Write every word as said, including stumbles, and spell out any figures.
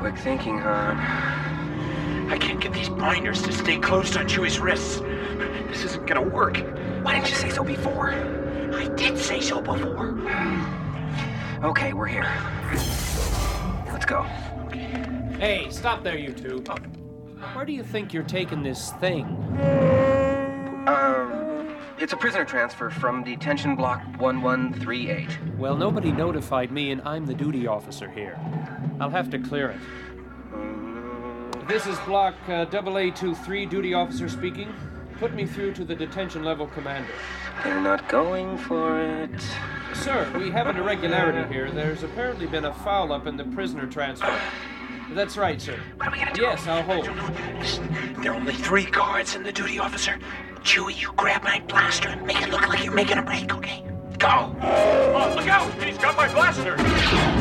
quick thinking, hon. I can't get these binders to stay closed on Chewie's wrists. This isn't gonna work. Why didn't you say so before? I did say so before. Okay, we're here. Let's go. Hey, stop there, you two. Where do you think you're taking this thing? Um, it's a prisoner transfer from detention block one one three eight. Well, nobody notified me, and I'm the duty officer here. I'll have to clear it. This is block uh, double A twenty-three, duty officer speaking. Put me through to the detention level commander. They're not going for it. Sir, we have an irregularity here. There's apparently been a foul-up in the prisoner transfer. That's right, sir. What are we gonna do? Yes, I'll hold. Listen, there are only three guards and the duty officer. Chewie, you grab my blaster and make it look like you're making a break, okay? Go! Oh, look out! He's got my blaster!